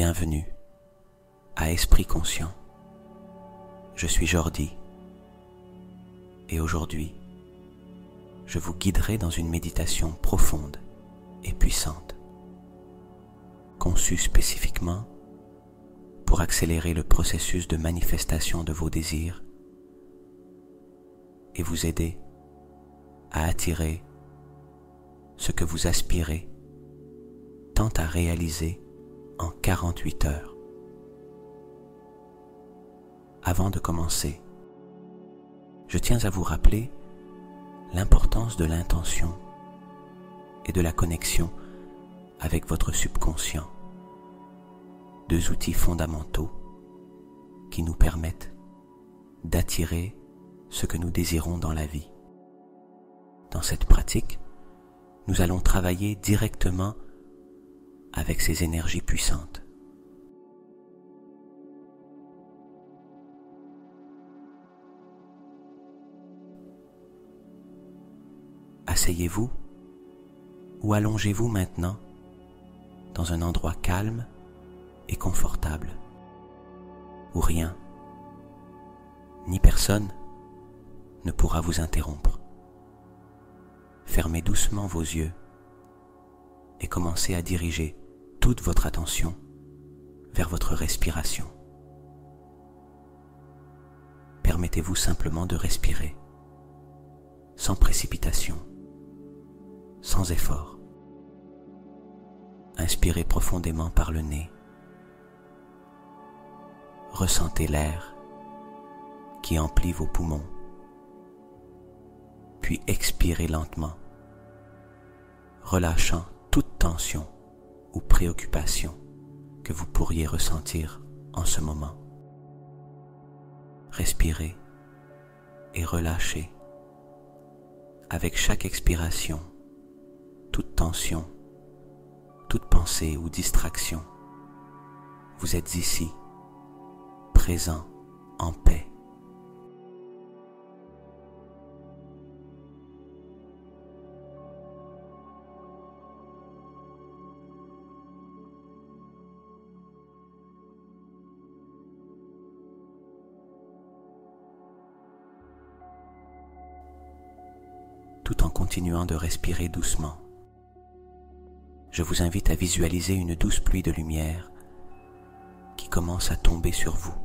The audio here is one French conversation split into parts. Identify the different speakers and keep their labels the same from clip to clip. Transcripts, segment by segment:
Speaker 1: Bienvenue à Esprit Conscient. Je suis Jordi et aujourd'hui, je vous guiderai dans une méditation profonde et puissante, conçue spécifiquement pour accélérer le processus de manifestation de vos désirs et vous aider à attirer ce que vous aspirez tant à réaliser en 48 heures. Avant de commencer, je tiens à vous rappeler l'importance de l'intention et de la connexion avec votre subconscient, deux outils fondamentaux qui nous permettent d'attirer ce que nous désirons dans la vie. Dans cette pratique, nous allons travailler directement avec ces énergies puissantes. Asseyez-vous ou allongez-vous maintenant dans un endroit calme et confortable, où rien, ni personne ne pourra vous interrompre. Fermez doucement vos yeux et commencez à diriger toute votre attention vers votre respiration. Permettez-vous simplement de respirer, sans précipitation, sans effort. Inspirez profondément par le nez. Ressentez l'air qui emplit vos poumons, puis expirez lentement, relâchant toute tension ou préoccupation que vous pourriez ressentir en ce moment. Respirez et relâchez avec chaque expiration toute tension, toute pensée ou distraction. Vous êtes ici, présent, en paix. Tout en continuant de respirer doucement, je vous invite à visualiser une douce pluie de lumière qui commence à tomber sur vous.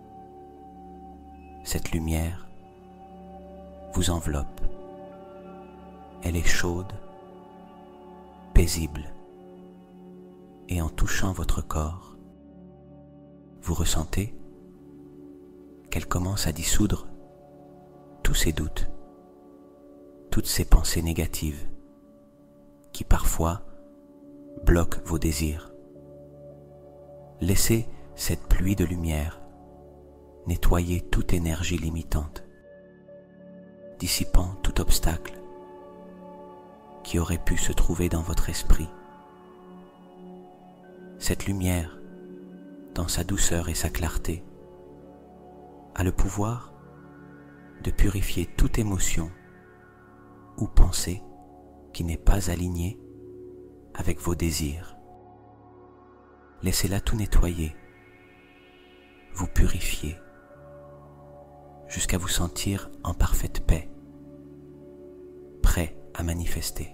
Speaker 1: Cette lumière vous enveloppe. Elle est chaude, paisible, et en touchant votre corps, vous ressentez qu'elle commence à dissoudre tous ces doutes, toutes ces pensées négatives qui parfois bloquent vos désirs. Laissez cette pluie de lumière nettoyer toute énergie limitante, dissipant tout obstacle qui aurait pu se trouver dans votre esprit. Cette lumière, dans sa douceur et sa clarté, a le pouvoir de purifier toute émotion ou pensée qui n'est pas alignée avec vos désirs. Laissez-la tout nettoyer, vous purifier, jusqu'à vous sentir en parfaite paix, prêt à manifester.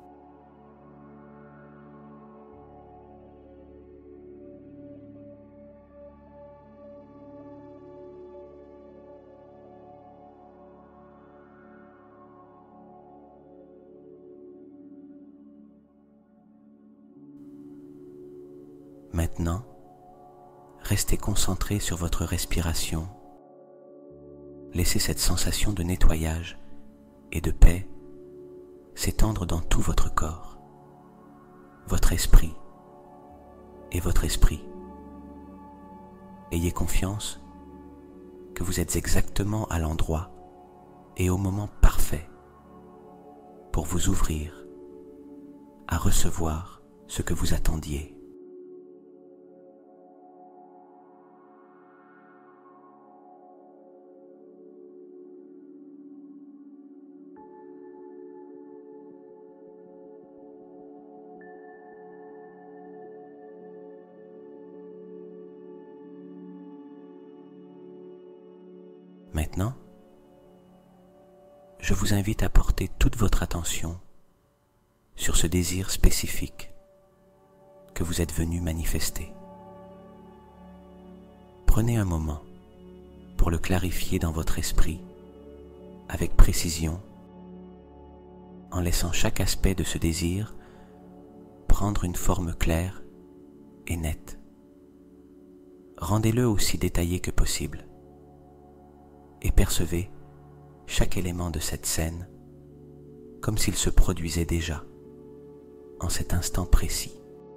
Speaker 1: Maintenant, restez concentré sur votre respiration. Laissez cette sensation de nettoyage et de paix s'étendre dans tout votre corps, votre esprit et votre esprit. Ayez confiance que vous êtes exactement à l'endroit et au moment parfait pour vous ouvrir à recevoir ce que vous attendiez. Maintenant, je vous invite à porter toute votre attention sur ce désir spécifique que vous êtes venu manifester. Prenez un moment pour le clarifier dans votre esprit avec précision, en laissant chaque aspect de ce désir prendre une forme claire et nette. Rendez-le aussi détaillé que possible et percevez chaque élément de cette scène comme s'il se produisait déjà en cet instant précis.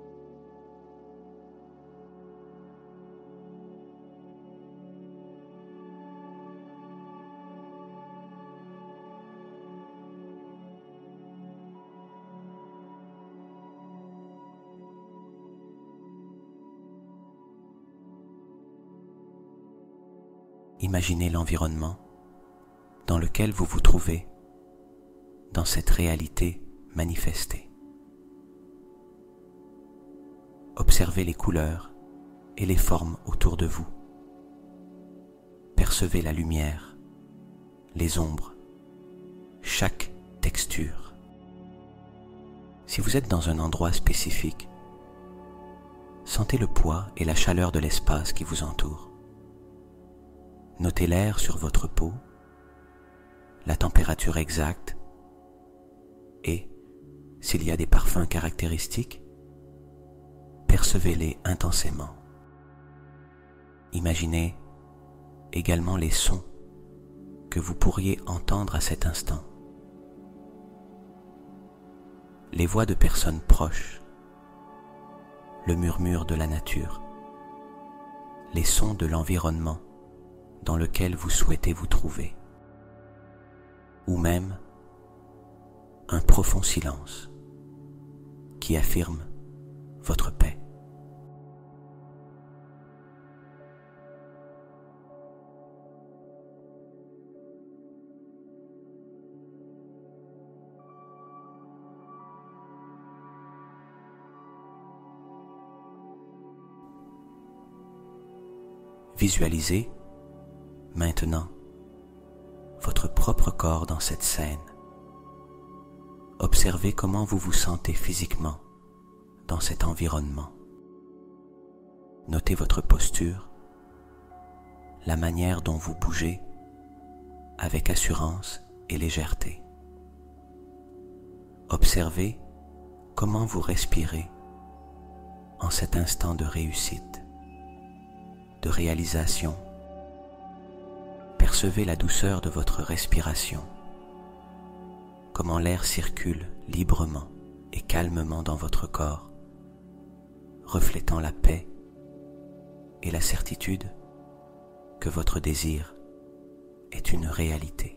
Speaker 1: Imaginez l'environnement dans lequel vous vous trouvez dans cette réalité manifestée. Observez les couleurs et les formes autour de vous. Percevez la lumière, les ombres, chaque texture. Si vous êtes dans un endroit spécifique, sentez le poids et la chaleur de l'espace qui vous entoure. Notez l'air sur votre peau, la température exacte et, s'il y a des parfums caractéristiques, percevez-les intensément. Imaginez également les sons que vous pourriez entendre à cet instant. Les voix de personnes proches, le murmure de la nature, les sons de l'environnement dans lequel vous souhaitez vous trouver, ou même un profond silence qui affirme votre paix. Visualisez maintenant votre propre corps dans cette scène. Observez comment vous vous sentez physiquement dans cet environnement. Notez votre posture, la manière dont vous bougez avec assurance et légèreté. Observez comment vous respirez en cet instant de réussite, de réalisation. Percevez la douceur de votre respiration, comment l'air circule librement et calmement dans votre corps, reflétant la paix et la certitude que votre désir est une réalité.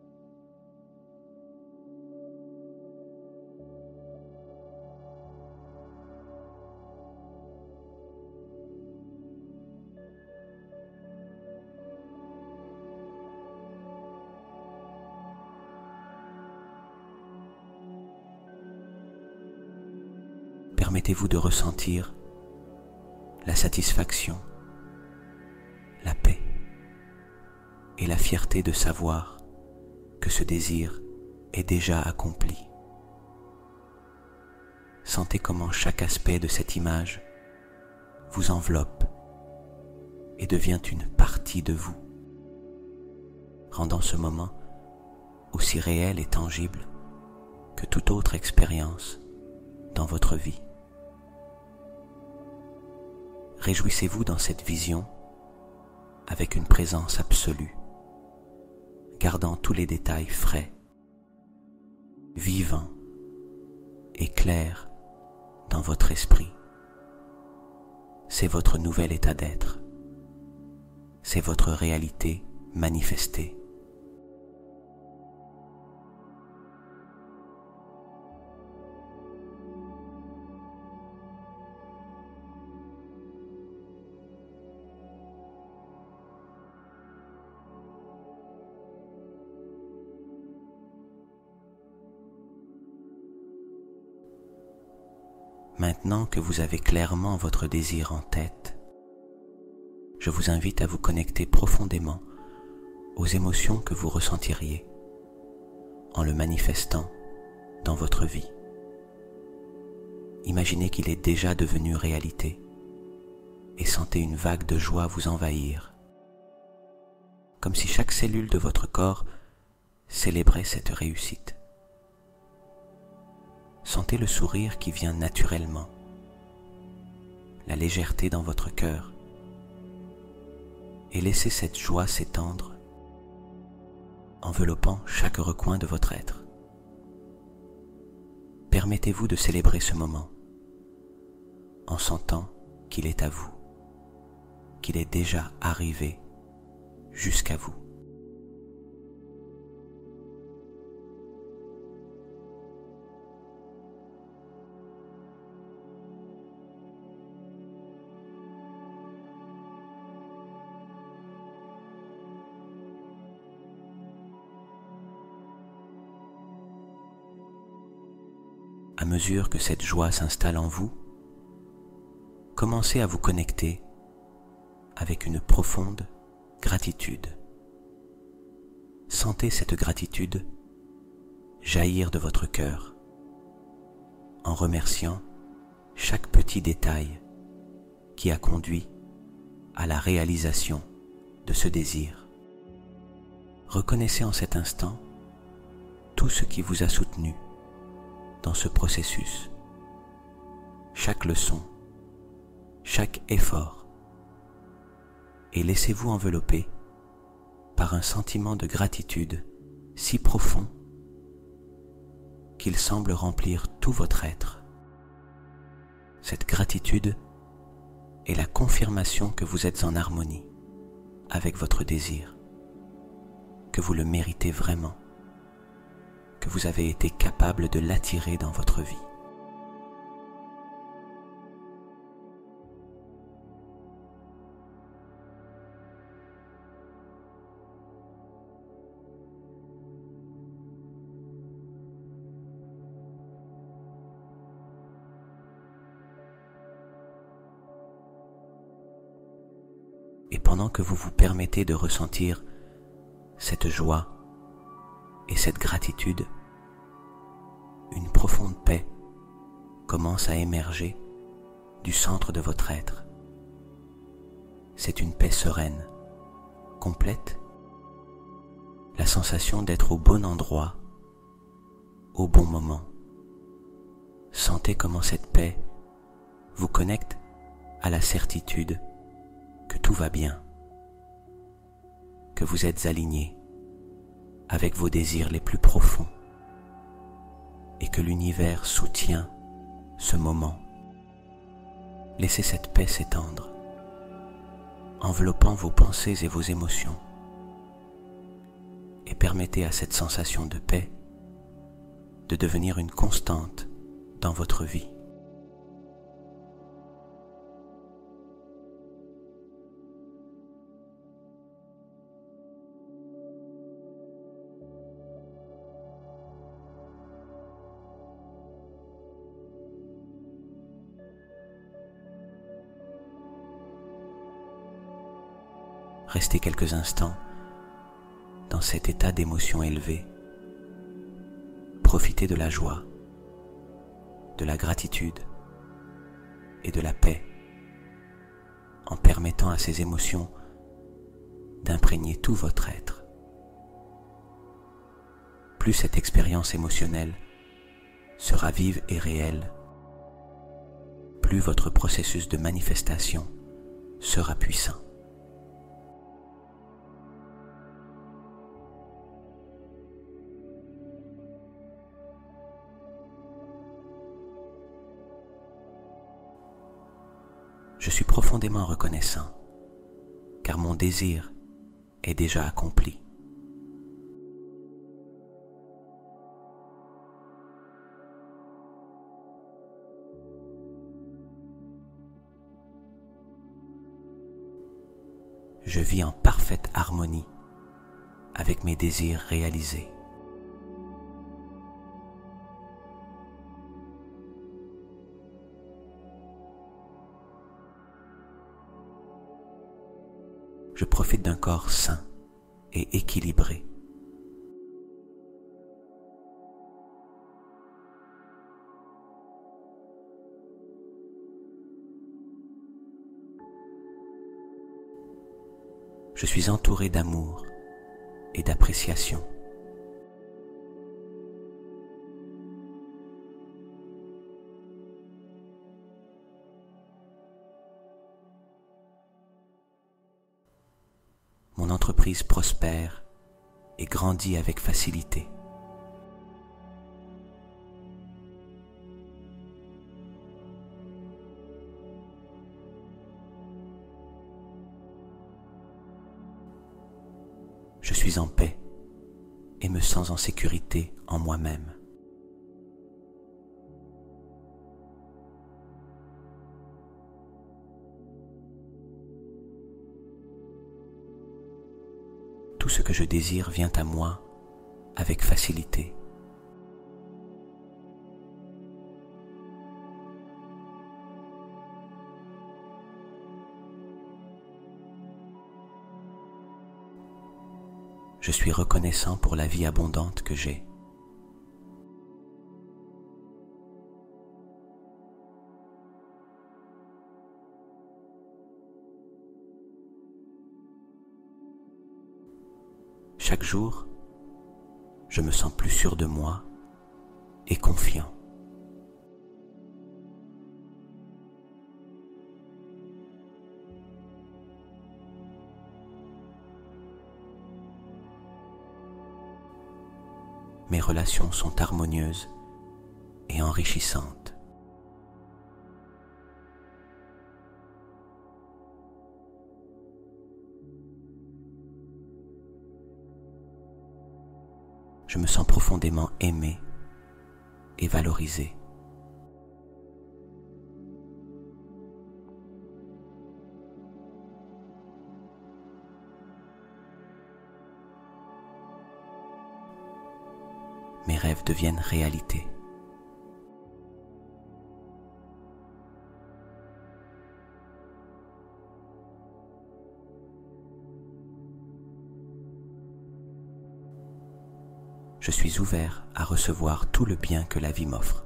Speaker 1: Permettez-vous de ressentir la satisfaction, la paix et la fierté de savoir que ce désir est déjà accompli. Sentez comment chaque aspect de cette image vous enveloppe et devient une partie de vous, rendant ce moment aussi réel et tangible que toute autre expérience dans votre vie. Réjouissez-vous dans cette vision avec une présence absolue, gardant tous les détails frais, vivants et clairs dans votre esprit. C'est votre nouvel état d'être, c'est votre réalité manifestée. Maintenant que vous avez clairement votre désir en tête, je vous invite à vous connecter profondément aux émotions que vous ressentiriez en le manifestant dans votre vie. Imaginez qu'il est déjà devenu réalité et sentez une vague de joie vous envahir, comme si chaque cellule de votre corps célébrait cette réussite. Sentez le sourire qui vient naturellement, la légèreté dans votre cœur, et laissez cette joie s'étendre, enveloppant chaque recoin de votre être. Permettez-vous de célébrer ce moment, en sentant qu'il est à vous, qu'il est déjà arrivé jusqu'à vous. À mesure que cette joie s'installe en vous, commencez à vous connecter avec une profonde gratitude. Sentez cette gratitude jaillir de votre cœur en remerciant chaque petit détail qui a conduit à la réalisation de ce désir. Reconnaissez en cet instant tout ce qui vous a soutenu dans ce processus, chaque leçon, chaque effort, et laissez-vous envelopper par un sentiment de gratitude si profond qu'il semble remplir tout votre être. Cette gratitude est la confirmation que vous êtes en harmonie avec votre désir, que vous le méritez vraiment, que vous avez été capable de l'attirer dans votre vie. Et pendant que vous vous permettez de ressentir cette joie et cette gratitude, une profonde paix commence à émerger du centre de votre être. C'est une paix sereine, complète, la sensation d'être au bon endroit, au bon moment. Sentez comment cette paix vous connecte à la certitude que tout va bien, que vous êtes aligné avec vos désirs les plus profonds et que l'univers soutient ce moment. Laissez cette paix s'étendre, enveloppant vos pensées et vos émotions, et permettez à cette sensation de paix de devenir une constante dans votre vie. Restez quelques instants dans cet état d'émotion élevée. Profitez de la joie, de la gratitude et de la paix en permettant à ces émotions d'imprégner tout votre être. Plus cette expérience émotionnelle sera vive et réelle, plus votre processus de manifestation sera puissant. Je suis profondément reconnaissant, car mon désir est déjà accompli. Je vis en parfaite harmonie avec mes désirs réalisés. Je profite d'un corps sain et équilibré. Je suis entouré d'amour et d'appréciation. Mon entreprise prospère et grandit avec facilité. Je suis en paix et me sens en sécurité en moi-même. Tout ce que je désire vient à moi avec facilité. Je suis reconnaissant pour la vie abondante que j'ai. Chaque jour, je me sens plus sûr de moi et confiant. Mes relations sont harmonieuses et enrichissantes. Je me sens profondément aimé et valorisé. Mes rêves deviennent réalité. Je suis ouvert à recevoir tout le bien que la vie m'offre.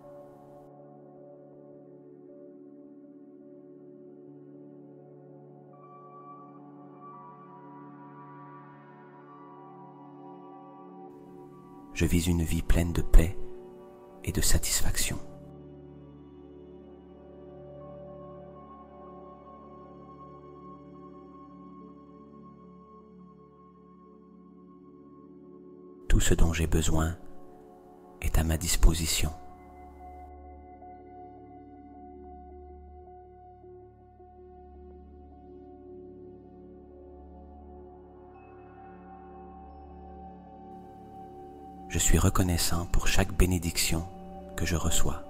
Speaker 1: Je vis une vie pleine de paix et de satisfaction. Tout ce dont j'ai besoin est à ma disposition. Je suis reconnaissant pour chaque bénédiction que je reçois.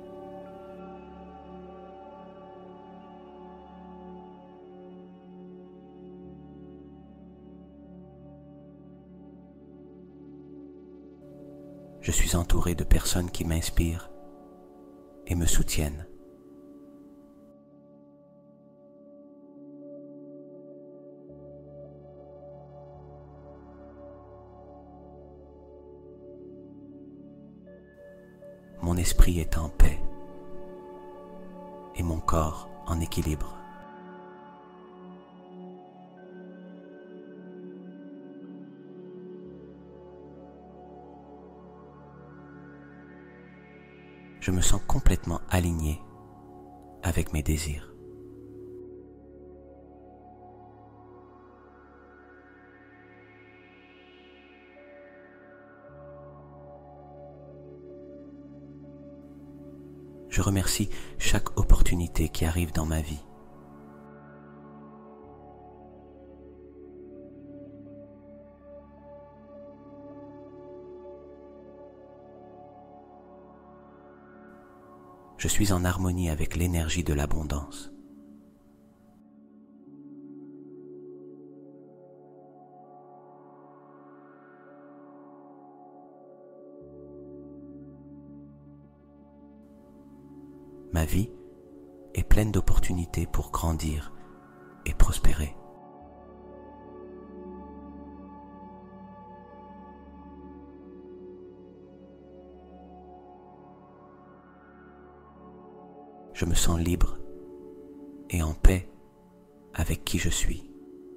Speaker 1: Je suis entouré de personnes qui m'inspirent et me soutiennent. Mon esprit est en paix et mon corps en équilibre. Je me sens complètement aligné avec mes désirs. Je remercie chaque opportunité qui arrive dans ma vie. Je suis en harmonie avec l'énergie de l'abondance. Ma vie est pleine d'opportunités pour grandir et prospérer. je me sens libre et en paix avec qui je suis.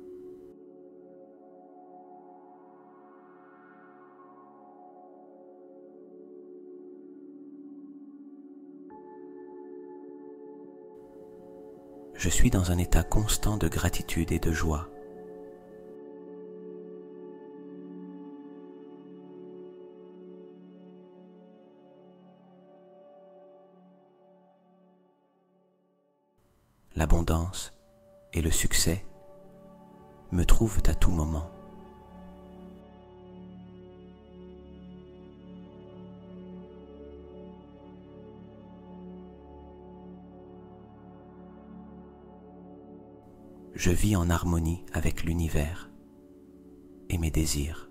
Speaker 1: Je suis dans un état constant de gratitude et de joie. L'abondance et le succès me trouvent à tout moment. Je vis en harmonie avec l'univers et mes désirs.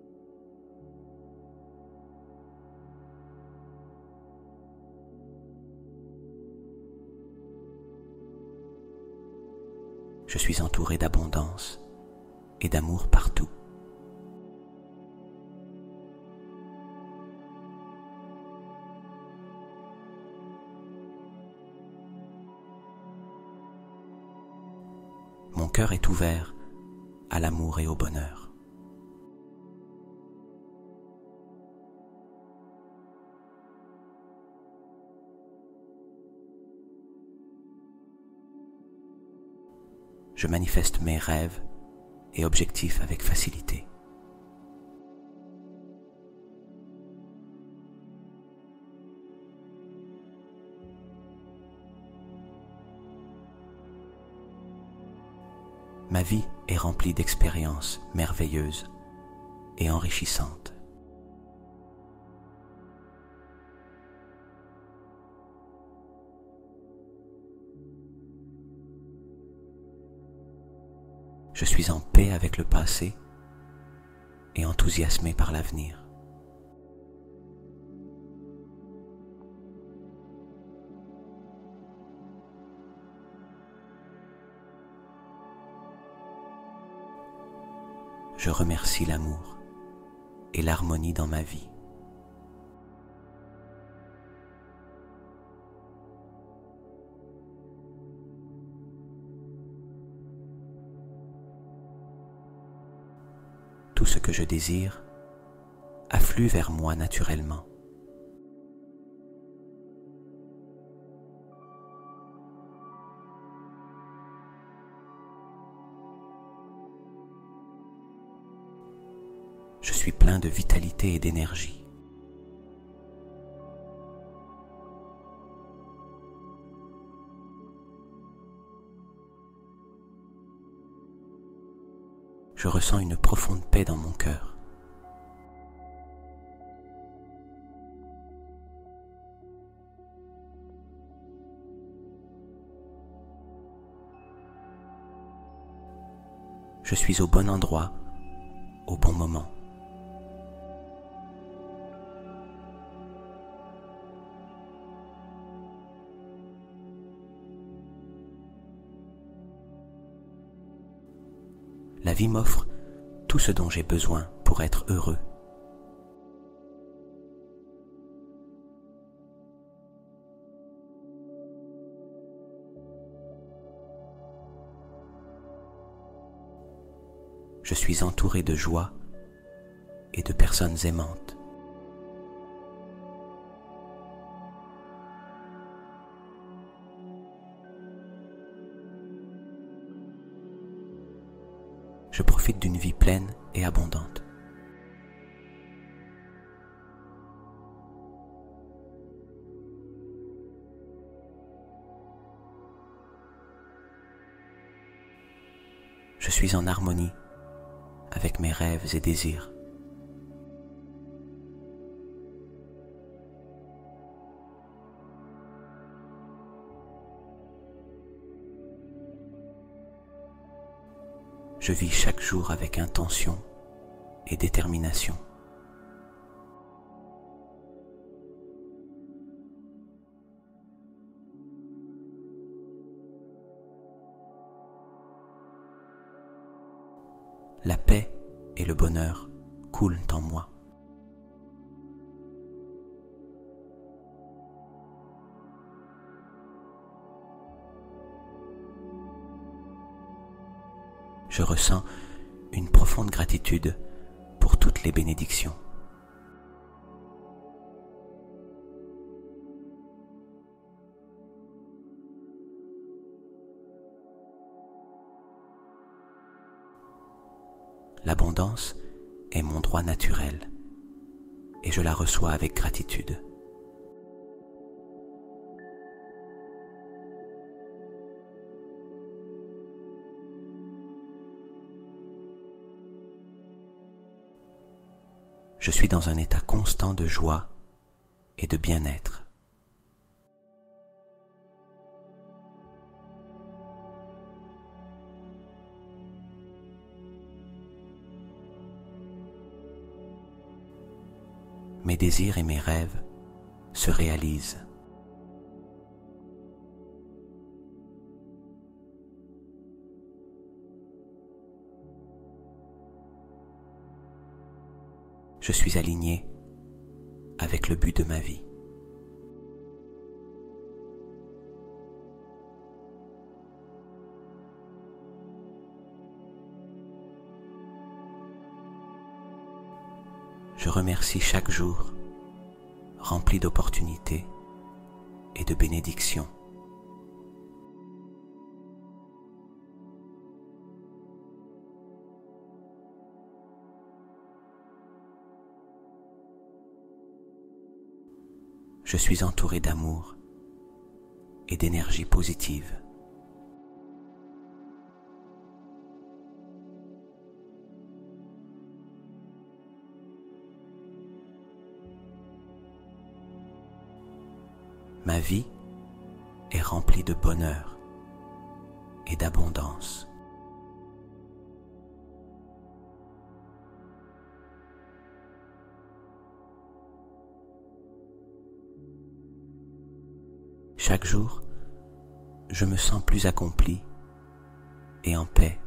Speaker 1: Je suis entouré d'abondance et d'amour partout. Mon cœur est ouvert à l'amour et au bonheur. Je manifeste mes rêves et objectifs avec facilité. Ma vie est remplie d'expériences merveilleuses et enrichissantes. Je suis en paix avec le passé et enthousiasmé par l'avenir. Je remercie l'amour et l'harmonie dans ma vie. Tout ce que je désire afflue vers moi naturellement. Je suis plein de vitalité et d'énergie. Je ressens une profonde paix dans mon cœur. Je suis au bon endroit, au bon moment. La vie m'offre tout ce dont j'ai besoin pour être heureux. Je suis entouré de joie et de personnes aimantes. Je profite d'une vie pleine et abondante. Je suis en harmonie avec mes rêves et désirs. Je vis chaque jour avec intention et détermination. La paix et le bonheur coulent en moi. je ressens une profonde gratitude pour toutes les bénédictions. L'abondance est mon droit naturel et je la reçois avec gratitude. Je suis dans un état constant de joie et de bien-être. Mes désirs et mes rêves se réalisent. Je suis aligné avec le but de ma vie. Je remercie chaque jour rempli d'opportunités et de bénédictions. Je suis entouré d'amour et d'énergie positive. Ma vie est remplie de bonheur et d'abondance. Chaque jour, je me sens plus accompli et en paix.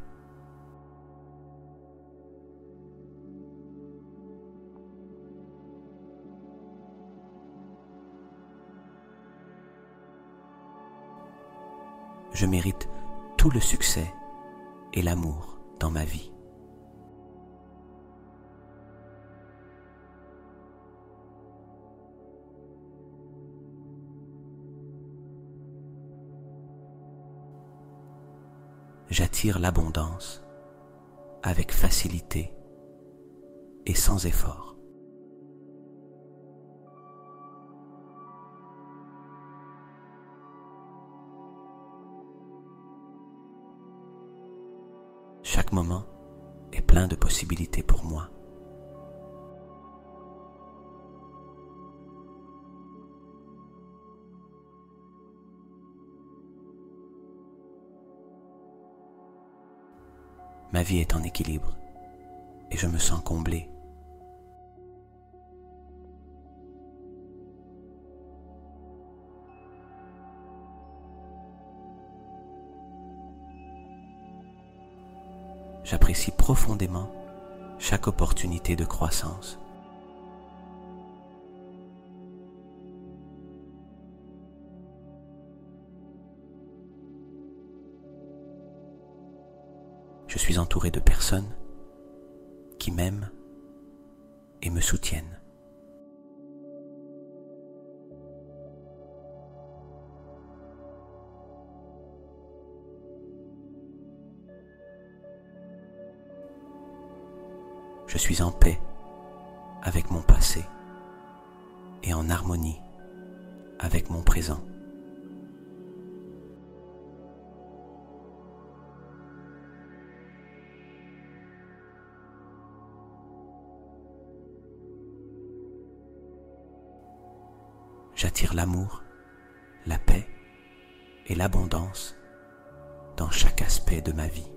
Speaker 1: Je mérite tout le succès et l'amour dans ma vie. J'attire l'abondance avec facilité et sans effort. Chaque moment est plein de possibilités pour moi. Ma vie est en équilibre et je me sens comblé. J'apprécie profondément chaque opportunité de croissance. Je suis entouré de personnes qui m'aiment et me soutiennent. Je suis en paix avec mon passé et en harmonie avec mon présent. J'attire l'amour, la paix et l'abondance dans chaque aspect de ma vie.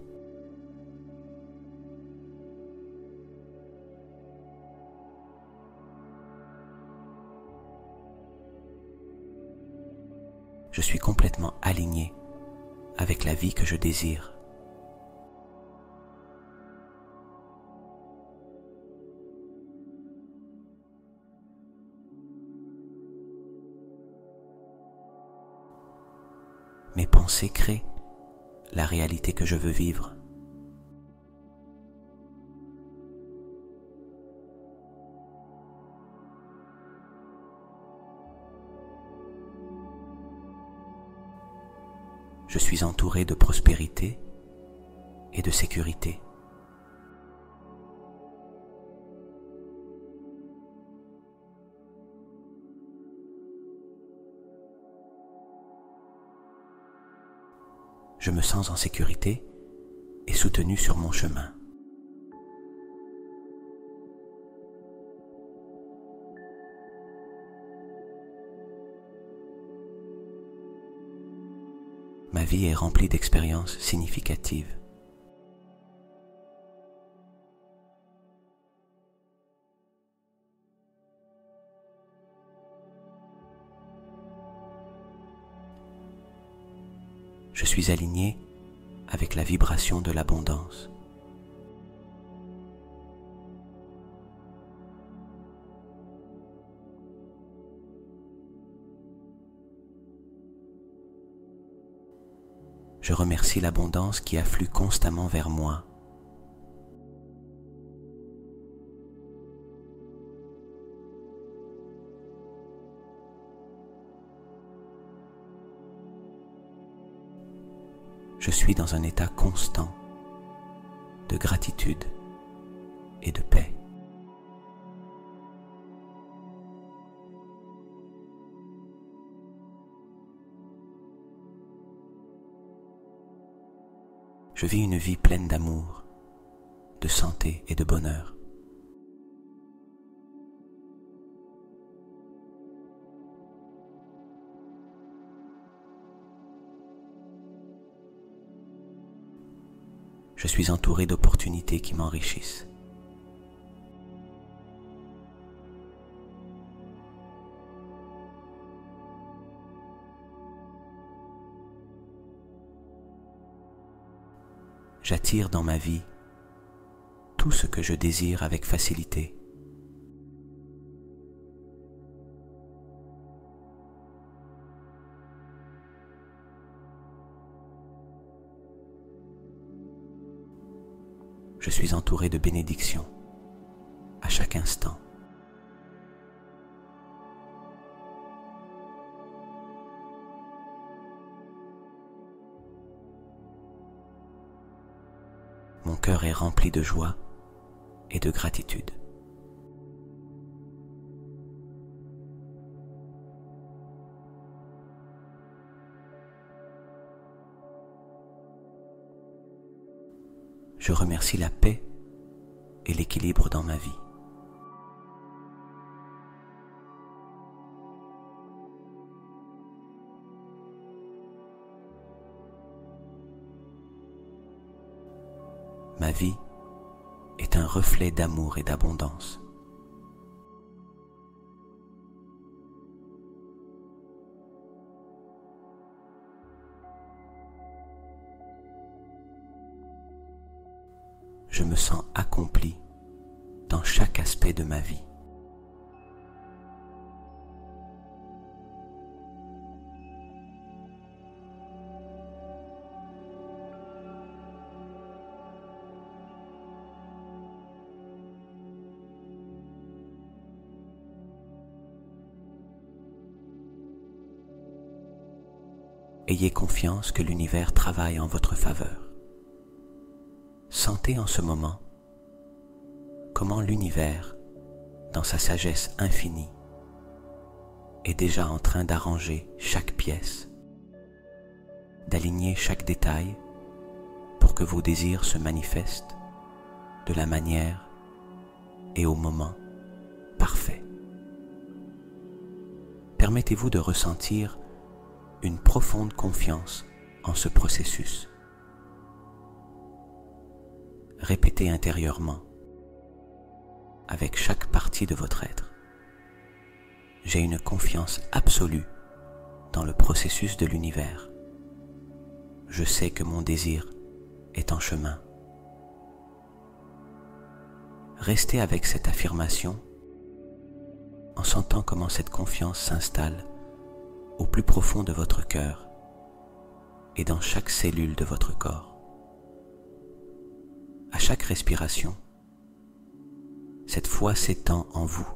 Speaker 1: Je suis complètement aligné avec la vie que je désire. Mes pensées créent la réalité que je veux vivre. Je suis entouré de prospérité et de sécurité. Je me sens en sécurité et soutenu sur mon chemin. Ma vie est remplie d'expériences significatives. Je suis aligné avec la vibration de l'abondance. Je remercie l'abondance qui afflue constamment vers moi. Je suis dans un état constant de gratitude et de paix. Je vis une vie pleine d'amour, de santé et de bonheur. Je suis entouré d'opportunités qui m'enrichissent. J'attire dans ma vie tout ce que je désire avec facilité. Je suis entouré de bénédictions à chaque instant. Mon cœur est rempli de joie et de gratitude. Je remercie la paix et l'équilibre dans ma vie. Ma vie est un reflet d'amour et d'abondance. Je me sens accompli dans chaque aspect de ma vie. Ayez confiance que l'univers travaille en votre faveur. Sentez en ce moment comment l'univers, dans sa sagesse infinie, est déjà en train d'arranger chaque pièce, d'aligner chaque détail pour que vos désirs se manifestent de la manière et au moment parfait. Permettez-vous de ressentir une profonde confiance en ce processus. Répétez intérieurement, avec chaque partie de votre être. J'ai une confiance absolue dans le processus de l'univers. Je sais que mon désir est en chemin. Restez avec cette affirmation en sentant comment cette confiance s'installe au plus profond de votre cœur et dans chaque cellule de votre corps. À chaque respiration, cette foi s'étend en vous,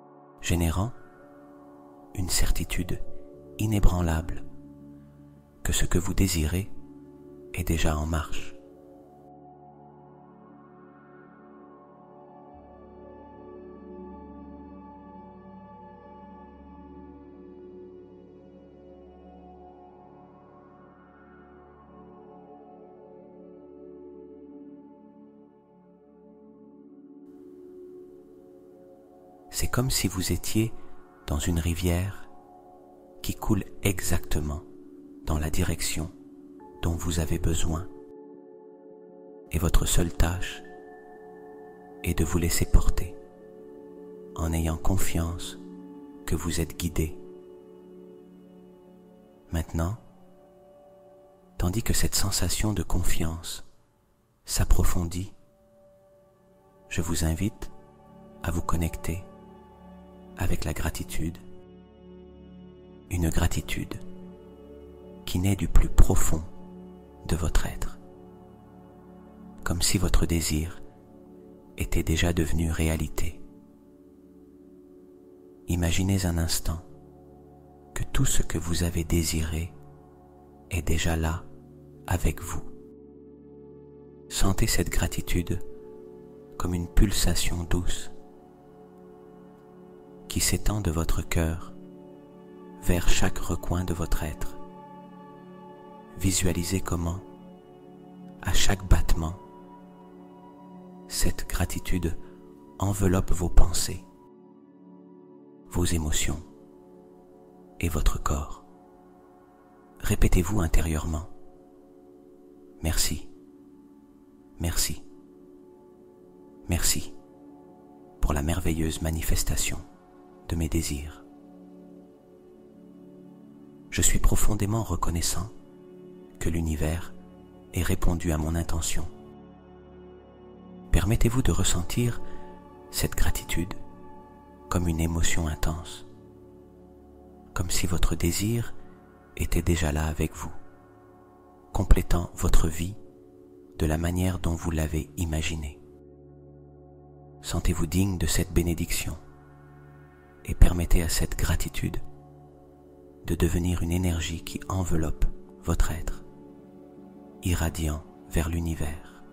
Speaker 1: générant une certitude inébranlable que que ce que vous désirez est déjà en marche. C'est comme si vous étiez dans une rivière qui coule exactement dans la direction dont vous avez besoin, et votre seule tâche est de vous laisser porter en ayant confiance que vous êtes guidé. Maintenant, tandis que cette sensation de confiance s'approfondit, je vous invite à vous connecter avec la gratitude, une gratitude qui naît du plus profond de votre être, comme si votre désir était déjà devenu réalité. Imaginez un instant que tout ce que vous avez désiré est déjà là avec vous. Sentez cette gratitude comme une pulsation douce qui s'étend de votre cœur vers chaque recoin de votre être. Visualisez comment, à chaque battement, cette gratitude enveloppe vos pensées, vos émotions et votre corps. Répétez-vous intérieurement: merci, merci, merci pour la merveilleuse manifestation de mes désirs. Je suis profondément reconnaissant que l'univers ait répondu à mon intention. Permettez-vous de ressentir cette gratitude comme une émotion intense, comme si votre désir était déjà là avec vous, complétant votre vie de la manière dont vous l'avez imaginé. Sentez-vous digne de cette bénédiction et permettez à cette gratitude de devenir une énergie qui enveloppe votre être, irradiant vers l'univers.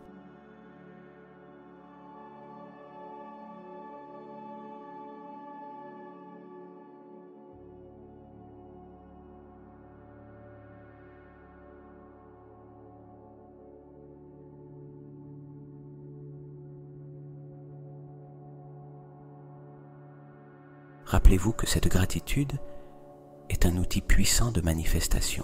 Speaker 1: Rappelez-vous que cette gratitude est un outil puissant de manifestation.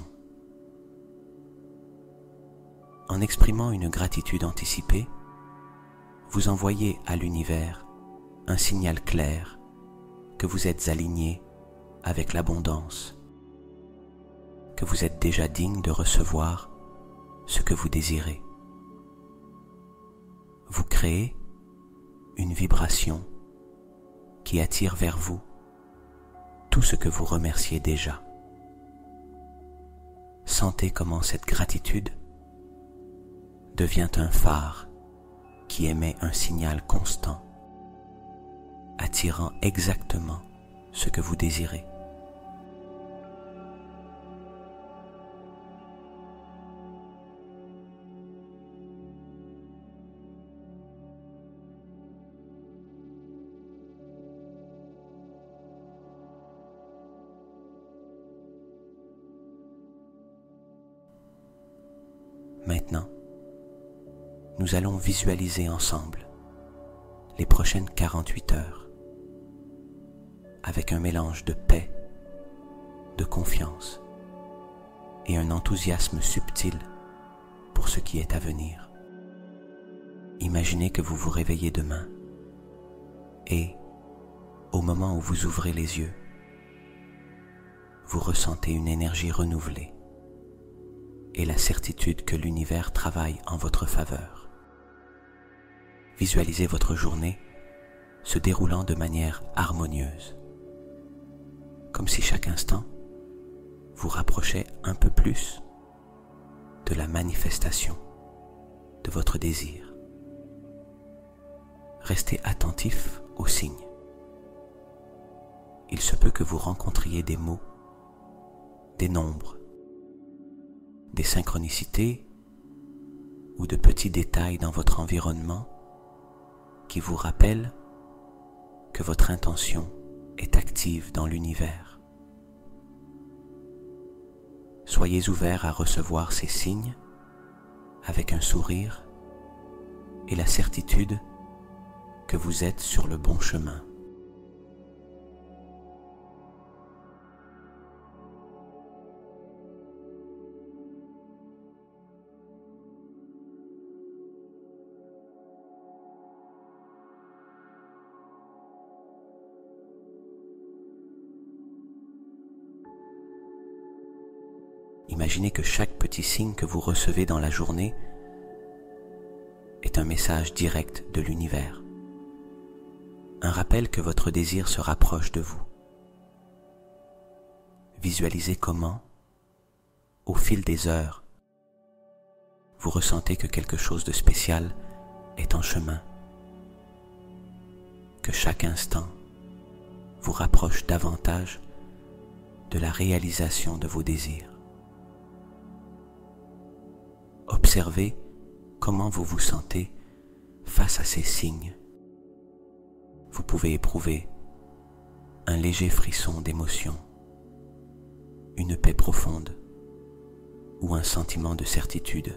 Speaker 1: En exprimant une gratitude anticipée, vous envoyez à l'univers un signal clair que vous êtes aligné avec l'abondance, que vous êtes déjà digne de recevoir ce que vous désirez. Vous créez une vibration qui attire vers vous tout ce que vous remerciez déjà. Sentez comment cette gratitude devient un phare qui émet un signal constant, attirant exactement ce que vous désirez. Maintenant, nous allons visualiser ensemble les prochaines 48 heures avec un mélange de paix, de confiance et un enthousiasme subtil pour ce qui est à venir. Imaginez que vous vous réveillez demain et, au moment où vous ouvrez les yeux, vous ressentez une énergie renouvelée et la certitude que l'univers travaille en votre faveur. Visualisez votre journée se déroulant de manière harmonieuse, comme si chaque instant vous rapprochait un peu plus de la manifestation de votre désir. Restez attentif aux signes. Il se peut que vous rencontriez des mots, des nombres, des synchronicités ou de petits détails dans votre environnement qui vous rappellent que votre intention est active dans l'univers. Soyez ouverts à recevoir ces signes avec un sourire et la certitude que vous êtes sur le bon chemin. Imaginez que chaque petit signe que vous recevez dans la journée est un message direct de l'univers, un rappel que votre désir se rapproche de vous. Visualisez comment, au fil des heures, vous ressentez que quelque chose de spécial est en chemin, que chaque instant vous rapproche davantage de la réalisation de vos désirs. Observez comment vous vous sentez face à ces signes. Vous pouvez éprouver un léger frisson d'émotion, une paix profonde ou un sentiment de certitude.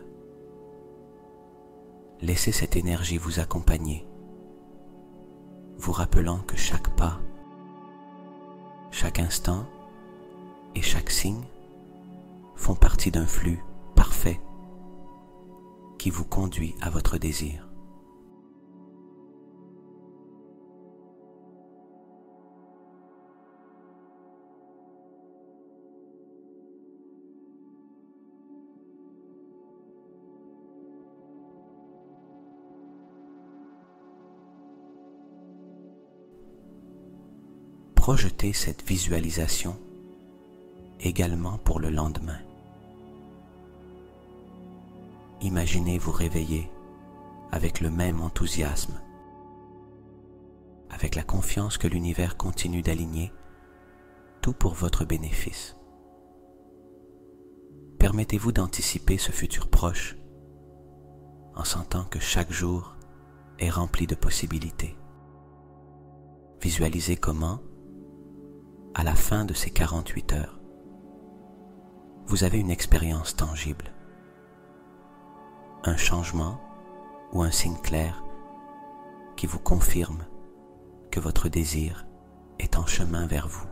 Speaker 1: Laissez cette énergie vous accompagner, vous rappelant que chaque pas, chaque instant et chaque signe font partie d'un flux parfait qui vous conduit à votre désir. Projetez cette visualisation également pour le lendemain. Imaginez vous réveiller avec le même enthousiasme, avec la confiance que l'univers continue d'aligner tout pour votre bénéfice. Permettez-vous d'anticiper ce futur proche en sentant que chaque jour est rempli de possibilités. Visualisez comment, à la fin de ces 48 heures, vous avez une expérience tangible, un changement ou un signe clair qui vous confirme que votre désir est en chemin vers vous.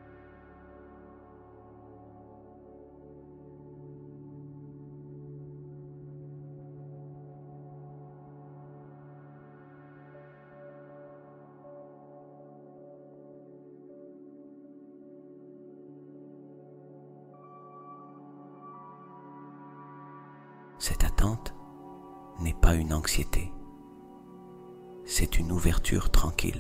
Speaker 1: Cette attente n'est pas une anxiété, c'est une ouverture tranquille,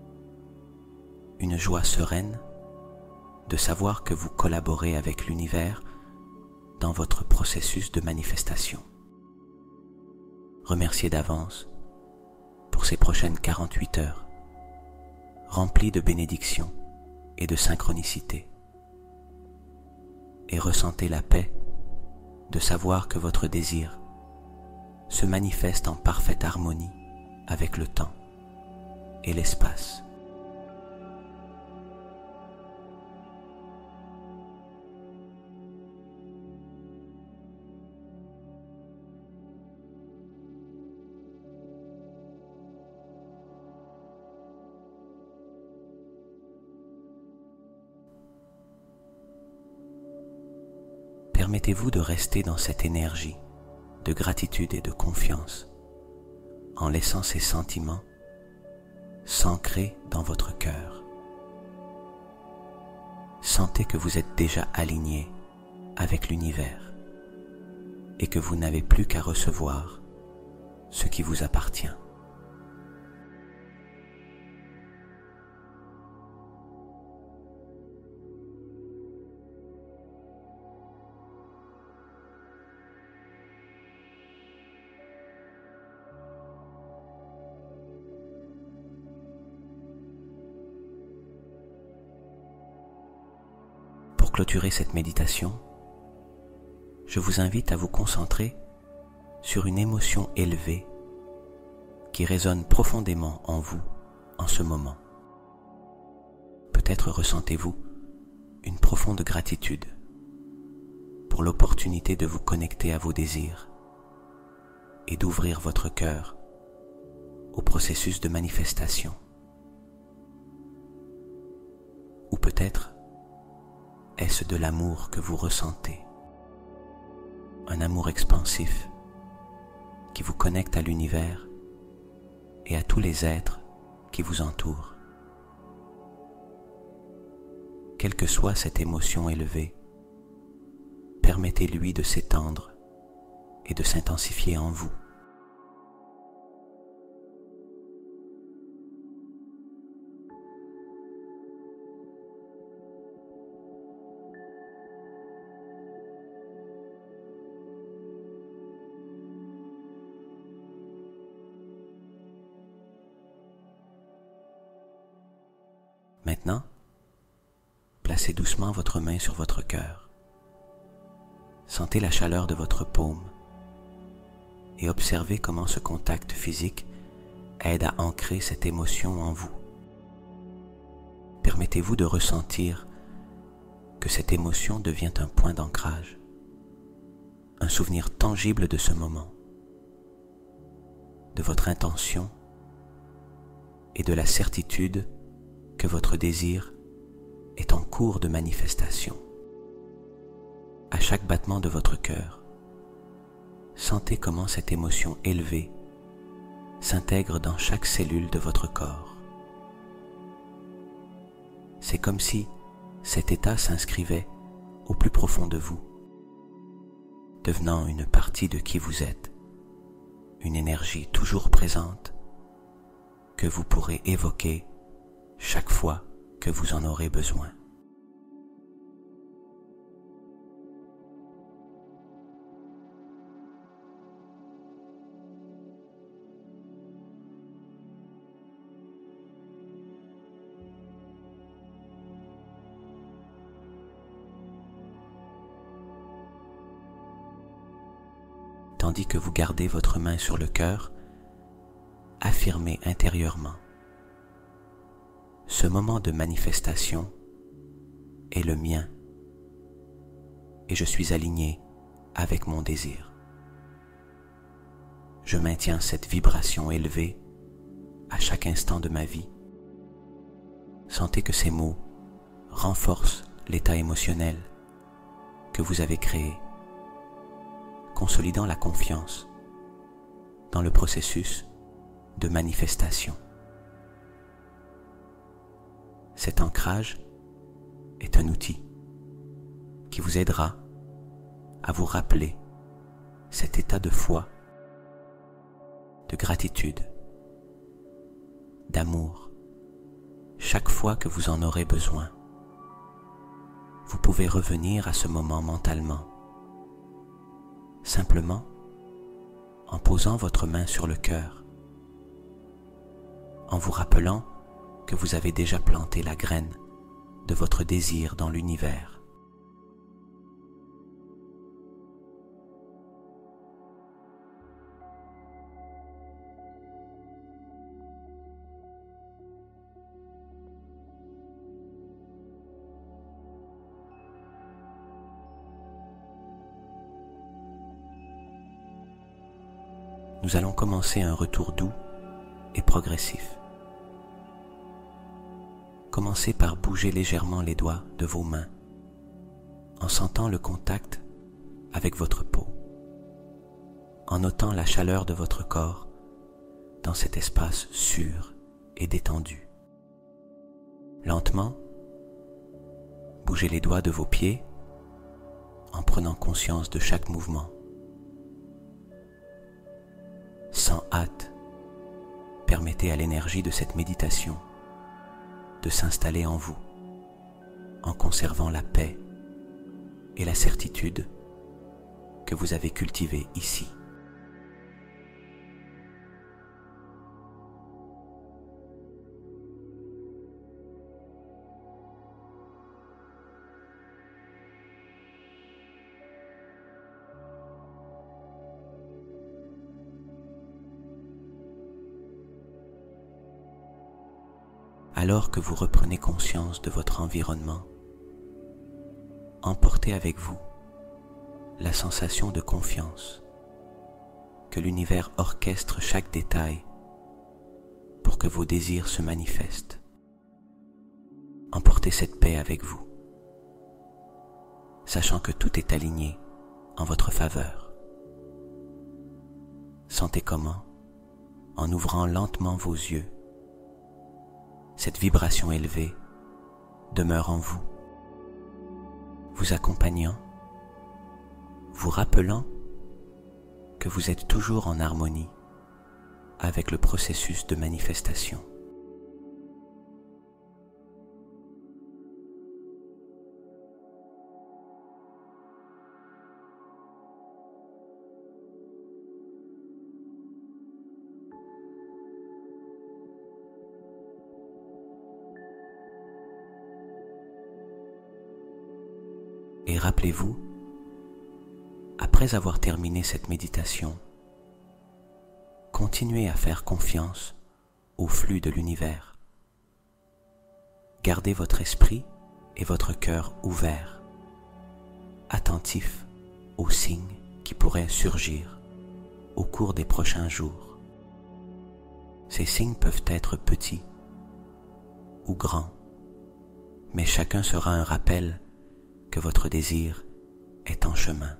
Speaker 1: une joie sereine de savoir que vous collaborez avec l'univers dans votre processus de manifestation. Remerciez d'avance pour ces prochaines 48 heures, remplies de bénédictions et de synchronicité, et ressentez la paix de savoir que votre désir se manifeste en parfaite harmonie avec le temps et l'espace. Permettez-vous de rester dans cette énergie de gratitude et de confiance en laissant ces sentiments s'ancrer dans votre cœur. Sentez que vous êtes déjà aligné avec l'univers et que vous n'avez plus qu'à recevoir ce qui vous appartient. Pour clôturer cette méditation, je vous invite à vous concentrer sur une émotion élevée qui résonne profondément en vous en ce moment. Peut-être ressentez-vous une profonde gratitude pour l'opportunité de vous connecter à vos désirs et d'ouvrir votre cœur au processus de manifestation. Ou peut-être est-ce de l'amour que vous ressentez, un amour expansif qui vous connecte à l'univers et à tous les êtres qui vous entourent. Quelle que soit cette émotion élevée, permettez-lui de s'étendre et de s'intensifier en vous. Maintenant, placez doucement votre main sur votre cœur. Sentez la chaleur de votre paume et observez comment ce contact physique aide à ancrer cette émotion en vous. Permettez-vous de ressentir que cette émotion devient un point d'ancrage, un souvenir tangible de ce moment, de votre intention et de la certitude que votre désir est en cours de manifestation. À chaque battement de votre cœur, sentez comment cette émotion élevée s'intègre dans chaque cellule de votre corps. C'est comme si cet état s'inscrivait au plus profond de vous, devenant une partie de qui vous êtes, une énergie toujours présente que vous pourrez évoquer chaque fois que vous en aurez besoin. Tandis que vous gardez votre main sur le cœur, affirmez intérieurement: ce moment de manifestation est le mien et je suis aligné avec mon désir. Je maintiens cette vibration élevée à chaque instant de ma vie. Sentez que ces mots renforcent l'état émotionnel que vous avez créé, consolidant la confiance dans le processus de manifestation. Cet ancrage est un outil qui vous aidera à vous rappeler cet état de foi, de gratitude, d'amour, chaque fois que vous en aurez besoin. Vous pouvez revenir à ce moment mentalement, simplement en posant votre main sur le cœur, en vous rappelant que vous avez déjà planté la graine de votre désir dans l'univers. Nous allons commencer un retour doux et progressif. Commencez par bouger légèrement les doigts de vos mains en sentant le contact avec votre peau, en notant la chaleur de votre corps dans cet espace sûr et détendu. Lentement, bougez les doigts de vos pieds en prenant conscience de chaque mouvement. Sans hâte, permettez à l'énergie de cette méditation de s'installer en vous, en conservant la paix et la certitude que vous avez cultivées ici. Alors que vous reprenez conscience de votre environnement, emportez avec vous la sensation de confiance que l'univers orchestre chaque détail pour que vos désirs se manifestent. Emportez cette paix avec vous, sachant que tout est aligné en votre faveur. Sentez comment, en ouvrant lentement vos yeux, cette vibration élevée demeure en vous, vous accompagnant, vous rappelant que vous êtes toujours en harmonie avec le processus de manifestation. Et rappelez-vous, après avoir terminé cette méditation, continuez à faire confiance au flux de l'univers. Gardez votre esprit et votre cœur ouverts, attentifs aux signes qui pourraient surgir au cours des prochains jours. Ces signes peuvent être petits ou grands, mais chacun sera un rappel que votre désir est en chemin.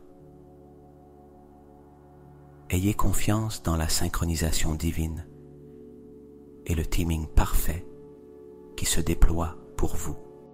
Speaker 1: Ayez confiance dans la synchronisation divine et le timing parfait qui se déploie pour vous.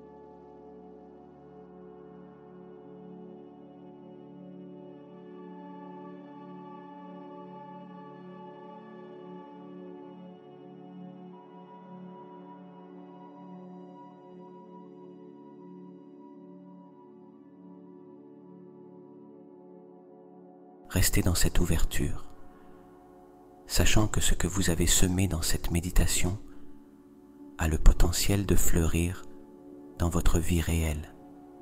Speaker 1: Restez dans cette ouverture, sachant que ce que vous avez semé dans cette méditation a le potentiel de fleurir dans votre vie réelle.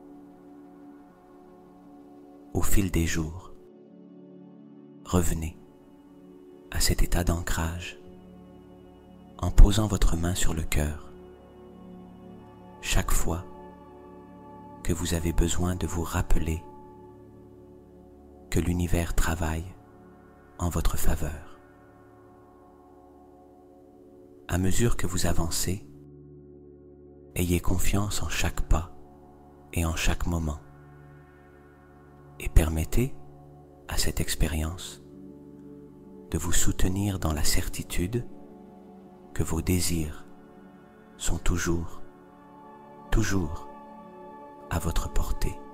Speaker 1: Au fil des jours, revenez à cet état d'ancrage en posant votre main sur le cœur chaque fois que vous avez besoin de vous rappeler que l'univers travaille en votre faveur. À mesure que vous avancez, ayez confiance en chaque pas et en chaque moment, et permettez à cette expérience de vous soutenir dans la certitude que vos désirs sont toujours à votre portée.